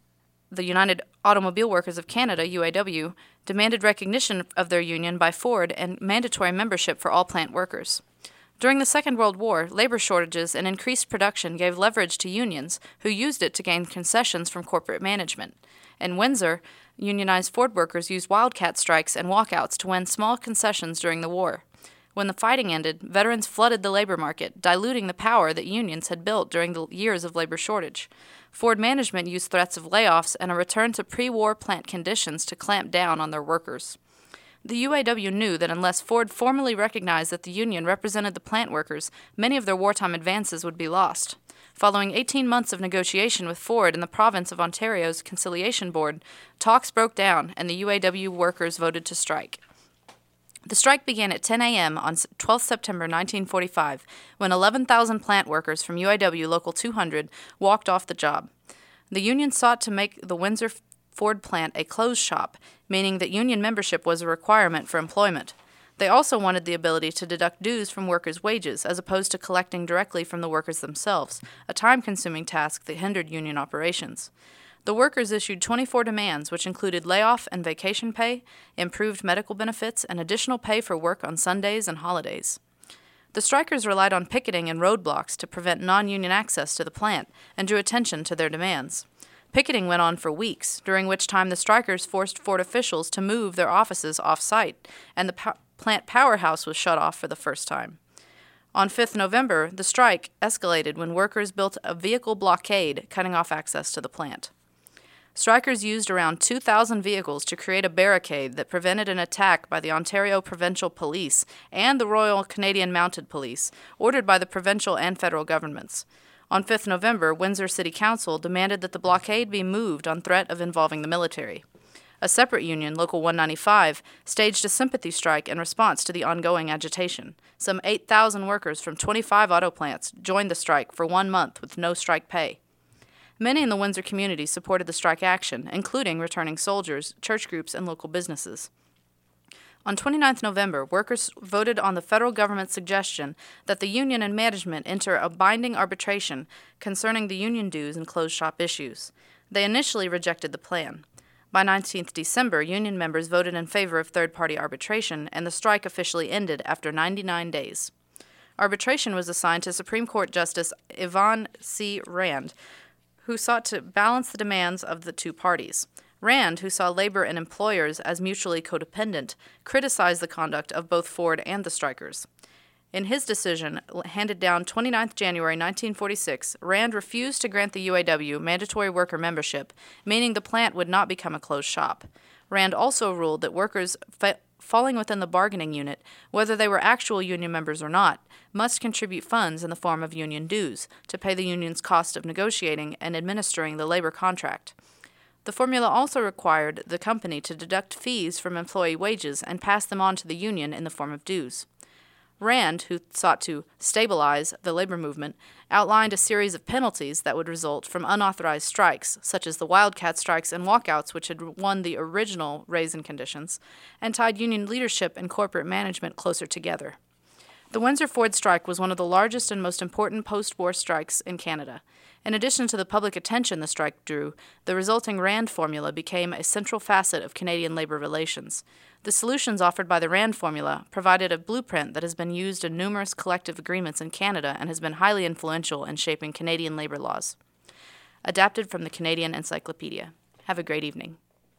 the United Automobile Workers of Canada, U A W, demanded recognition of their union by Ford and mandatory membership for all plant workers. During the Second World War, labor shortages and increased production gave leverage to unions, who used it to gain concessions from corporate management. In Windsor, unionized Ford workers used wildcat strikes and walkouts to win small concessions during the war. When the fighting ended, veterans flooded the labor market, diluting the power that unions had built during the years of labor shortage. Ford management used threats of layoffs and a return to pre-war plant conditions to clamp down on their workers. The U A W knew that unless Ford formally recognized that the union represented the plant workers, many of their wartime advances would be lost. Following eighteen months of negotiation with Ford and the province of Ontario's Conciliation Board, talks broke down and the U A W workers voted to strike. The strike began at ten a.m. on twelfth September nineteen forty-five, when eleven thousand plant workers from U A W Local two hundred walked off the job. The union sought to make the Windsor Ford plant a closed shop, meaning that union membership was a requirement for employment. They also wanted the ability to deduct dues from workers' wages, as opposed to collecting directly from the workers themselves, a time-consuming task that hindered union operations. The workers issued twenty-four demands, which included layoff and vacation pay, improved medical benefits, and additional pay for work on Sundays and holidays. The strikers relied on picketing and roadblocks to prevent non-union access to the plant and drew attention to their demands. Picketing went on for weeks, during which time the strikers forced Ford officials to move their offices off-site, and the po- plant powerhouse was shut off for the first time. On fifth November, the strike escalated when workers built a vehicle blockade, cutting off access to the plant. Strikers used around two thousand vehicles to create a barricade that prevented an attack by the Ontario Provincial Police and the Royal Canadian Mounted Police, ordered by the provincial and federal governments. On fifth November, Windsor City Council demanded that the blockade be moved on threat of involving the military. A separate union, Local one ninety-five, staged a sympathy strike in response to the ongoing agitation. Some eight thousand workers from twenty-five auto plants joined the strike for one month with no strike pay. Many in the Windsor community supported the strike action, including returning soldiers, church groups, and local businesses. On twenty-ninth November, workers voted on the federal government's suggestion that the union and management enter a binding arbitration concerning the union dues and closed shop issues. They initially rejected the plan. By nineteenth December, union members voted in favor of third-party arbitration, and the strike officially ended after ninety-nine days. Arbitration was assigned to Supreme Court Justice Yvonne C. Rand, who sought to balance the demands of the two parties. Rand, who saw labor and employers as mutually codependent, criticized the conduct of both Ford and the strikers. In his decision, handed down the twenty-ninth of January nineteen forty-six, Rand refused to grant the U A W mandatory worker membership, meaning the plant would not become a closed shop. Rand also ruled that workers fa- falling within the bargaining unit, whether they were actual union members or not, must contribute funds in the form of union dues to pay the union's cost of negotiating and administering the labor contract. The formula also required the company to deduct fees from employee wages and pass them on to the union in the form of dues. Rand, who sought to stabilize the labor movement, outlined a series of penalties that would result from unauthorized strikes, such as the wildcat strikes and walkouts which had won the original raise-in conditions, and tied union leadership and corporate management closer together. The Windsor Ford strike was one of the largest and most important post-war strikes in Canada. In addition to the public attention the strike drew, the resulting Rand formula became a central facet of Canadian labor relations. The solutions offered by the Rand formula provided a blueprint that has been used in numerous collective agreements in Canada and has been highly influential in shaping Canadian labor laws. Adapted from the Canadian Encyclopedia. Have a great evening.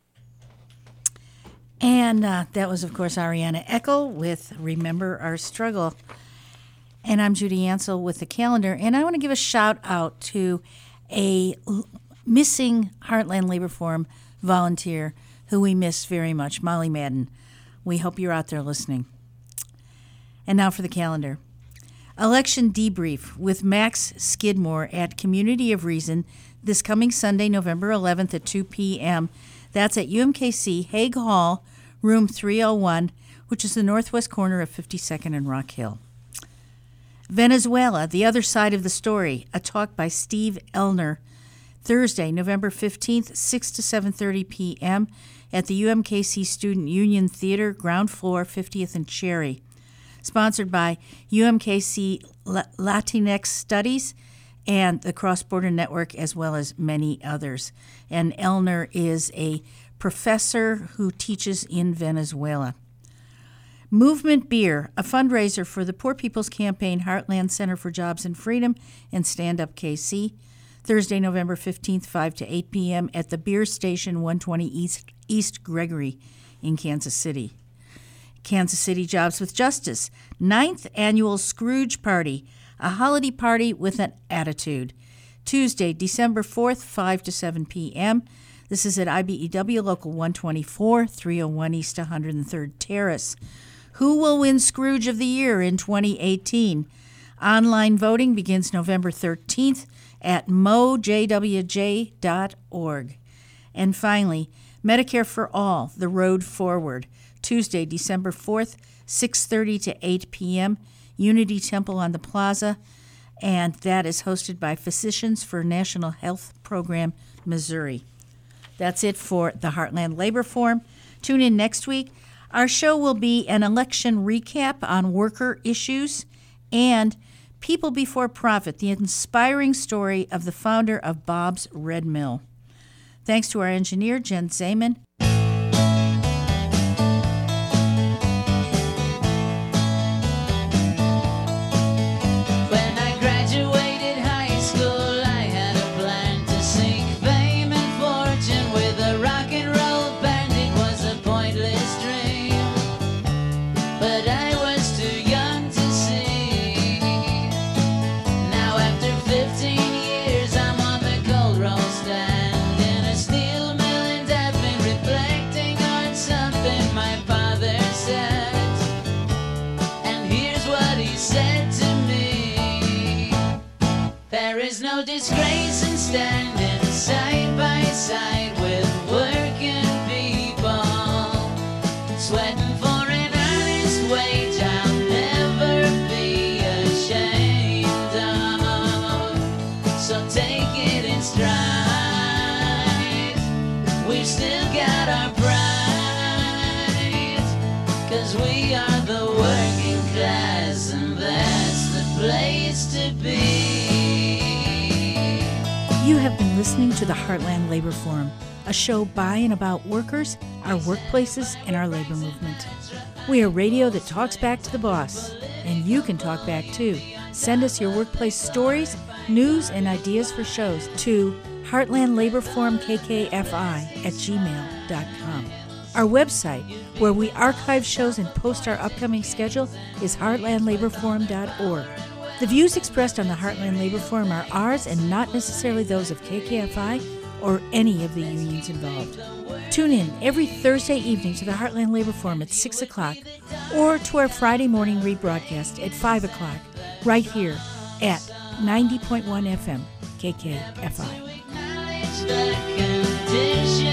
And uh, that was, of course, Ariana Eckel with Remember Our Struggle. And I'm Judy Ansell with the calendar. And I want to give a shout out to a l- missing Heartland Labor Forum volunteer who we miss very much, Molly Madden. We hope you're out there listening. And now for the calendar. Election debrief with Max Skidmore at Community of Reason this coming Sunday, November eleventh at two p.m. That's at U M K C Haig Hall, room three oh one, which is the northwest corner of fifty-second and Rock Hill. Venezuela, the other side of the story, a talk by Steve Elner, Thursday, November fifteenth, six to seven thirty p.m. at the U M K C Student Union Theater, ground floor, fiftieth and Cherry. Sponsored by U M K C Latinx Studies and the Cross Border Network, as well as many others. And Elner is a professor who teaches in Venezuela. Movement Beer, a fundraiser for the Poor People's Campaign Heartland Center for Jobs and Freedom and Stand Up K C, Thursday, November fifteenth, five to eight p.m. at the Beer Station, one twenty East, East Gregory in Kansas City. Kansas City Jobs with Justice, ninth Annual Scrooge Party, a holiday party with an attitude. Tuesday, December fourth, five to seven p.m. This is at I B E W Local one twenty-four, three oh one East one hundred third Terrace. Who will win Scrooge of the Year in twenty eighteen? Online voting begins November thirteenth at mo j w j dot org. And finally, Medicare for All, The Road Forward, Tuesday, December fourth, six thirty to eight p.m., Unity Temple on the Plaza, and that is hosted by Physicians for National Health Program, Missouri. That's it for the Heartland Labor Forum. Tune in next week. Our show will be an election recap on worker issues and People Before Profit, the inspiring story of the founder of Bob's Red Mill. Thanks to our engineer, Jen Zayman. No disgrace in standing side by side with working people, sweating for an honest wage I'll never be ashamed of. So take it in stride, we've still got our pride, 'cause we are the working class and that's the place to be. You have been listening to the Heartland Labor Forum, a show by and about workers, our workplaces, and our labor movement. We are radio that talks back to the boss. And you can talk back too. Send us your workplace stories, news, and ideas for shows to Heartland Labor Forum K K F I at gmail dot com. Our website, where we archive shows and post our upcoming schedule, is heartland labor forum dot org. The views expressed on the Heartland Labor Forum are ours and not necessarily those of K K F I or any of the unions involved. Tune in every Thursday evening to the Heartland Labor Forum at six o'clock or to our Friday morning rebroadcast at five o'clock right here at ninety point one F M K K F I.